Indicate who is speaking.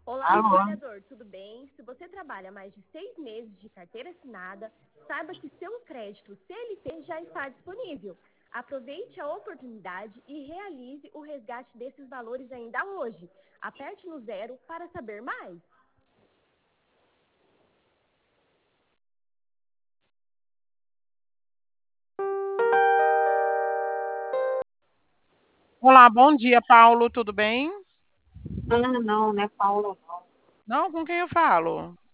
Speaker 1: Olá,
Speaker 2: Alô?
Speaker 1: trabalhador, tudo bem? Se você trabalha mais de 6 meses de carteira assinada, saiba que seu crédito CLT já está disponível. Aproveite a oportunidade e realize o resgate desses valores ainda hoje. Aperte no zero para saber mais.
Speaker 3: Olá, bom dia, Paulo, tudo bem?
Speaker 2: Não, não é Paulo, não.
Speaker 3: Não, com quem eu falo?